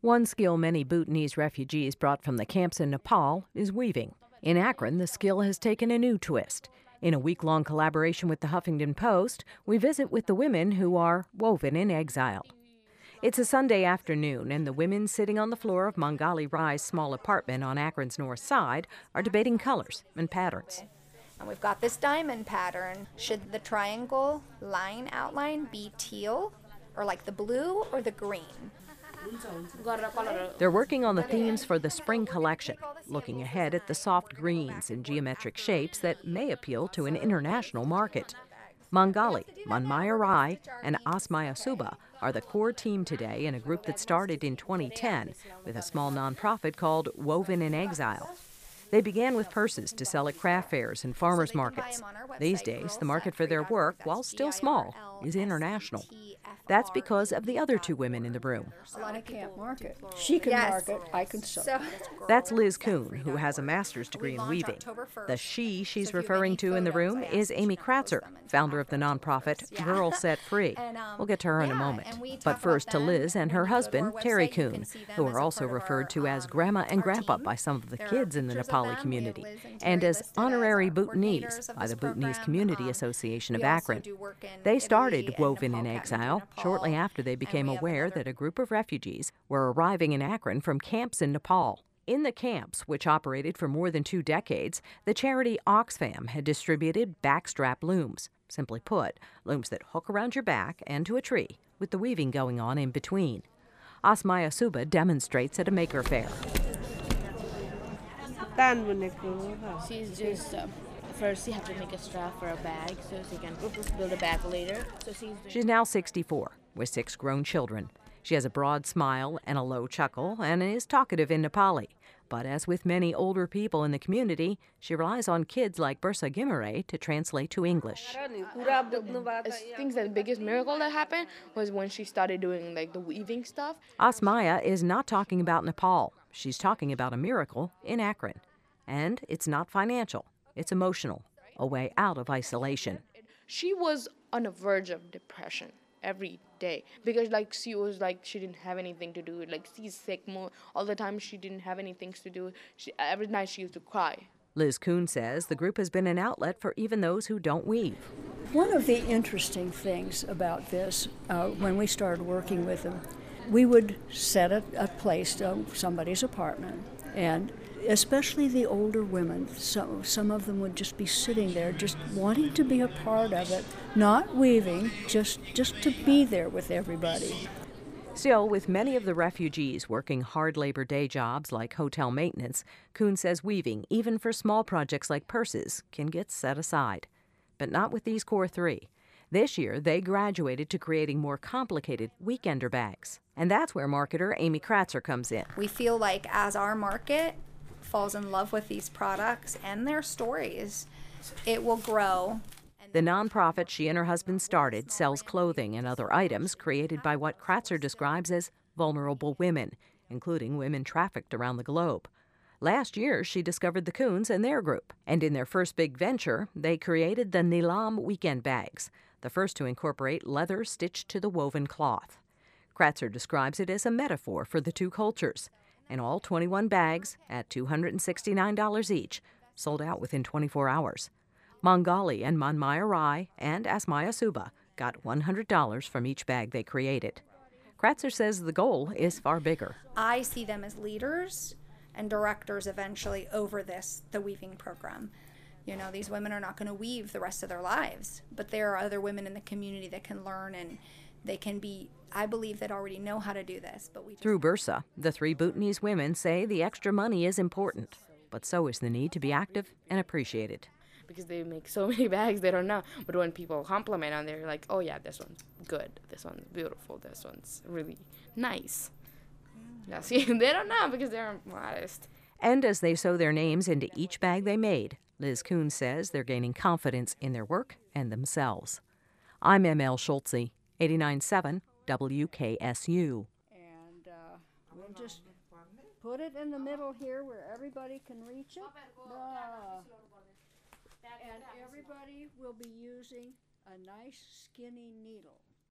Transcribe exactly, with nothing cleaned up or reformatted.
One skill many Bhutanese refugees brought from the camps in Nepal is weaving. In Akron, the skill has taken a new twist. In a week-long collaboration with the Huffington Post, we visit with the women who are woven in exile. It's a Sunday afternoon, and the women sitting on the floor of Mangali Rai's small apartment on Akron's north side are debating colors and patterns. And we've got this diamond pattern. Should the triangle line outline be teal, or like the blue or the green? They're working on the themes for the spring collection, looking ahead at the soft greens and geometric shapes that may appeal to an international market. Mangali, Manmaya Rai, and Asmaya Suba are the core team today in a group that started in twenty ten with a small nonprofit called Woven in Exile. They began with purses to sell at craft fairs and farmers markets. These days, the market for their work, while still small, is international. That's because of the other two women in the room. I can't market. She can yes. market, I can sew. So, That's Liz Kuhn, who has a master's degree in weaving. The she she's referring to in the room is Amy Kratzer, founder of the nonprofit Girl Set Free. We'll get to her in a moment. But first to Liz and her husband, Terry Kuhn, who are also referred to as Grandma and Grandpa by some of the kids in the Nepali community, and as honorary Bhutanese by the Bhutanese Community Association of Akron. They started Woven in Exile shortly after they became aware that a group of refugees were arriving in Akron from camps in Nepal. In the camps, which operated for more than two decades, the charity Oxfam had distributed backstrap looms. Simply put, looms that hook around your back and to a tree, with the weaving going on in between. Asmaya Suba demonstrates at a maker fair. She's just, uh, first you have to make a strap for a bag so she can build a bag later. So she's, she's now sixty-four, with six grown children. She has a broad smile and a low chuckle and is talkative in Nepali. But as with many older people in the community, she relies on kids like Bursa Gimare to translate to English. I think the biggest miracle that happened was when she started doing like the weaving stuff. Asmaya is not talking about Nepal. She's talking about a miracle in Akron. And it's not financial. It's emotional, a way out of isolation. She was on the verge of depression every day because like she was like she didn't have anything to do. Like she's sick more all the time. She didn't have anything to do. She, every night she used to cry. Liz Kuhn says the group has been an outlet for even those who don't weave. One of the interesting things about this, uh, when we started working with them, we would set a, a place, uh, somebody's apartment, and especially the older women, some, some of them would just be sitting there just wanting to be a part of it, not weaving, just, just to be there with everybody. Still, with many of the refugees working hard labor day jobs like hotel maintenance, Kuhn says weaving, even for small projects like purses, can get set aside. But not with these core three. This year, they graduated to creating more complicated weekender bags. And that's where marketer Amy Kratzer comes in. We feel like as our market falls in love with these products and their stories, it will grow. The nonprofit she and her husband started sells clothing and other items created by what Kratzer describes as vulnerable women, including women trafficked around the globe. Last year, she discovered the Kuhns and their group, and in their first big venture, they created the Nilam weekend bags, the first to incorporate leather stitched to the woven cloth. Kratzer describes it as a metaphor for the two cultures. And all twenty-one bags, at two hundred sixty-nine dollars each, sold out within twenty-four hours. Mangali and Manmaya Rai and Asmaya Suba got one hundred dollars from each bag they created. Kratzer says the goal is far bigger. I see them as leaders and directors eventually over this, the weaving program. You know, these women are not going to weave the rest of their lives, but there are other women in the community that can learn, and they can be, I believe, that already know how to do this. But we just Through Bursa, the three Bhutanese women say the extra money is important, but so is the need to be active and appreciated. Because they make so many bags, they don't know. But when people compliment on, they're like, oh yeah, this one's good, this one's beautiful, this one's really nice. Yeah, see, they don't know because they're modest. And as they sew their names into each bag they made, Liz Kuhn says they're gaining confidence in their work and themselves. I'm M L Schultze, eighty-nine point seven W K S U. And uh, we'll just put it in the middle here where everybody can reach it. Uh, and everybody will be using a nice skinny needle.